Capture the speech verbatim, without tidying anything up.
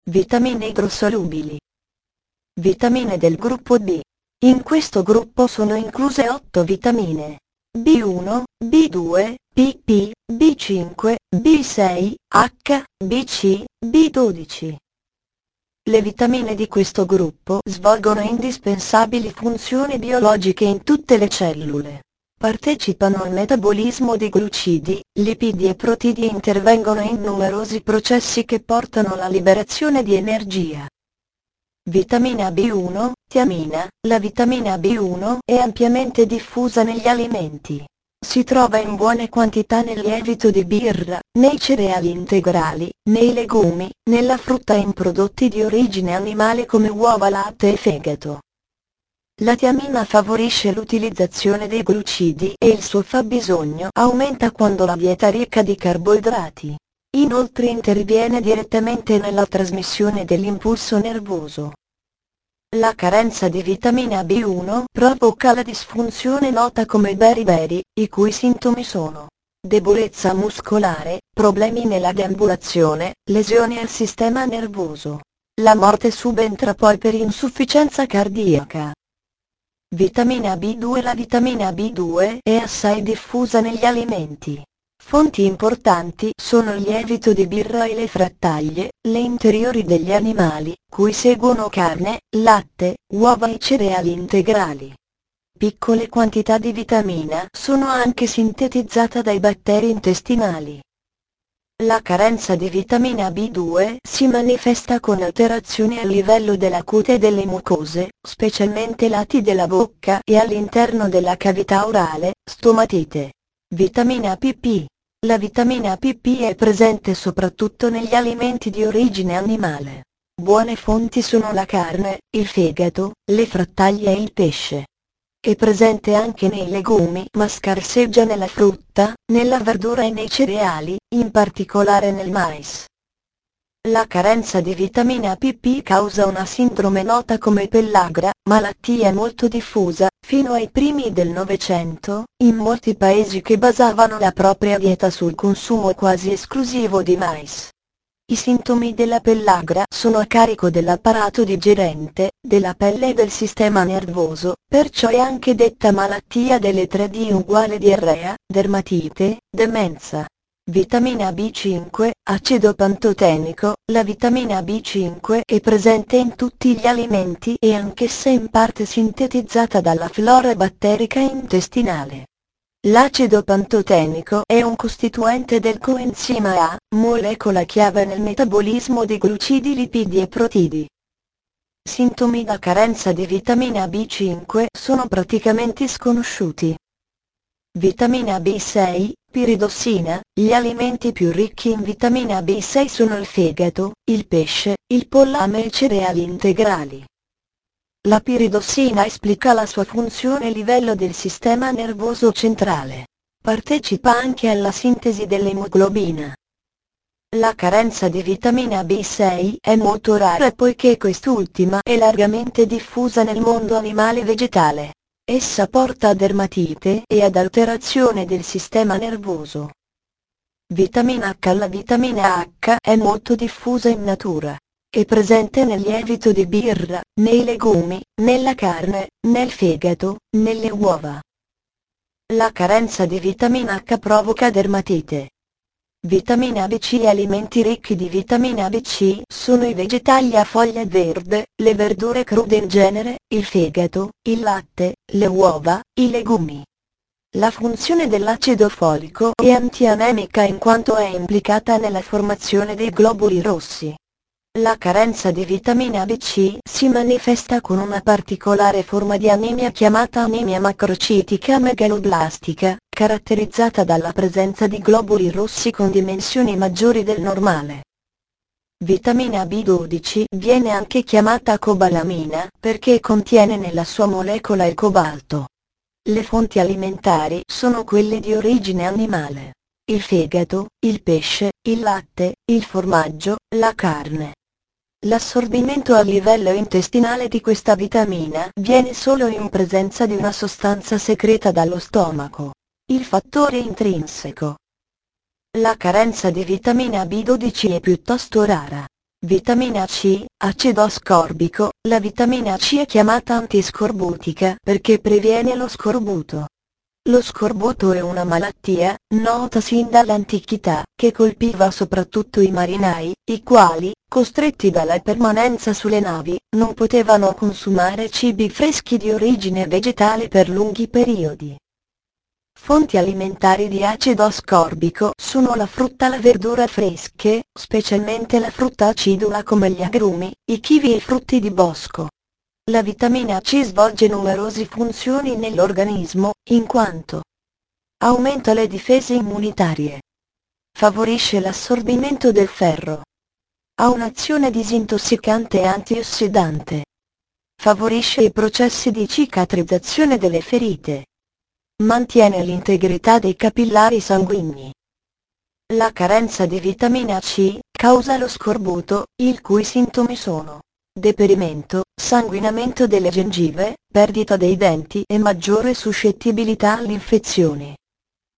Vitamine idrosolubili. Vitamine del gruppo B. In questo gruppo sono incluse otto vitamine: B uno, B due, P P, B cinque, B sei, H, B C, B dodici. Le vitamine di questo gruppo svolgono indispensabili funzioni biologiche in tutte le cellule. Partecipano al metabolismo di glucidi, lipidi e protidi e intervengono in numerosi processi che portano alla liberazione di energia. Vitamina B uno, tiamina. La vitamina B uno è ampiamente diffusa negli alimenti. Si trova in buone quantità nel lievito di birra, nei cereali integrali, nei legumi, nella frutta e in prodotti di origine animale come uova, latte e fegato. La tiamina favorisce l'utilizzazione dei glucidi e il suo fabbisogno aumenta quando la dieta è ricca di carboidrati. Inoltre interviene direttamente nella trasmissione dell'impulso nervoso. La carenza di vitamina B uno provoca la disfunzione nota come beriberi, i cui sintomi sono debolezza muscolare, problemi nella deambulazione, lesioni al sistema nervoso. La morte subentra poi per insufficienza cardiaca. Vitamina B due. La vitamina B due è assai diffusa negli alimenti. Fonti importanti sono il lievito di birra e le frattaglie, le interiori degli animali, cui seguono carne, latte, uova e cereali integrali. Piccole quantità di vitamina sono anche sintetizzate dai batteri intestinali. La carenza di vitamina B due si manifesta con alterazioni a livello della cute e delle mucose, specialmente lati della bocca e all'interno della cavità orale, stomatite. Vitamina P P. La vitamina P P è presente soprattutto negli alimenti di origine animale. Buone fonti sono la carne, il fegato, le frattaglie e il pesce. È presente anche nei legumi ma scarseggia nella frutta, nella verdura e nei cereali, in particolare nel mais. La carenza di vitamina P P causa una sindrome nota come pellagra, malattia molto diffusa, fino ai primi del Novecento, in molti paesi che basavano la propria dieta sul consumo quasi esclusivo di mais. I sintomi della pellagra sono a carico dell'apparato digerente, della pelle e del sistema nervoso, perciò è anche detta malattia delle tre D uguale diarrea, dermatite, demenza. Vitamina B cinque, acido pantotenico. La vitamina B cinque è presente in tutti gli alimenti e anch'essa in parte sintetizzata dalla flora batterica intestinale. L'acido pantotenico è un costituente del coenzima A, molecola chiave nel metabolismo di glucidi, lipidi e protidi. Sintomi da carenza di vitamina B cinque sono praticamente sconosciuti. Vitamina B sei, piridossina. Gli alimenti più ricchi in vitamina B sei sono il fegato, il pesce, il pollame e i cereali integrali. La piridossina esplica la sua funzione a livello del sistema nervoso centrale. Partecipa anche alla sintesi dell'emoglobina. La carenza di vitamina B sei è molto rara poiché quest'ultima è largamente diffusa nel mondo animale e vegetale. Essa porta a dermatite e ad alterazione del sistema nervoso. Vitamina H. La vitamina H è molto diffusa in natura. È presente nel lievito di birra, nei legumi, nella carne, nel fegato, nelle uova. La carenza di vitamina H provoca dermatite. Vitamina B C. Gli alimenti ricchi di vitamina B C sono i vegetali a foglia verde, le verdure crude in genere, il fegato, il latte, le uova, i legumi. La funzione dell'acido folico è antianemica in quanto è implicata nella formazione dei globuli rossi. La carenza di vitamina B C si manifesta con una particolare forma di anemia chiamata anemia macrocitica megaloblastica, caratterizzata dalla presenza di globuli rossi con dimensioni maggiori del normale. Vitamina B dodici viene anche chiamata cobalamina perché contiene nella sua molecola il cobalto. Le fonti alimentari sono quelle di origine animale: il fegato, il pesce, il latte, il formaggio, la carne. L'assorbimento a livello intestinale di questa vitamina viene solo in presenza di una sostanza secreta dallo stomaco: il fattore intrinseco. La carenza di vitamina B dodici è piuttosto rara. Vitamina C, acido ascorbico. La vitamina C è chiamata antiscorbutica perché previene lo scorbuto. Lo scorbuto è una malattia, nota sin dall'antichità, che colpiva soprattutto i marinai, i quali, costretti dalla permanenza sulle navi, non potevano consumare cibi freschi di origine vegetale per lunghi periodi. Fonti alimentari di acido ascorbico sono la frutta e la verdura fresche, specialmente la frutta acidula come gli agrumi, i kiwi e i frutti di bosco. La vitamina C svolge numerose funzioni nell'organismo, in quanto aumenta le difese immunitarie, favorisce l'assorbimento del ferro, ha un'azione disintossicante e antiossidante, favorisce i processi di cicatrizzazione delle ferite, mantiene l'integrità dei capillari sanguigni. La carenza di vitamina C causa lo scorbuto, il cui sintomi sono deperimento, sanguinamento delle gengive, perdita dei denti e maggiore suscettibilità alle infezioni.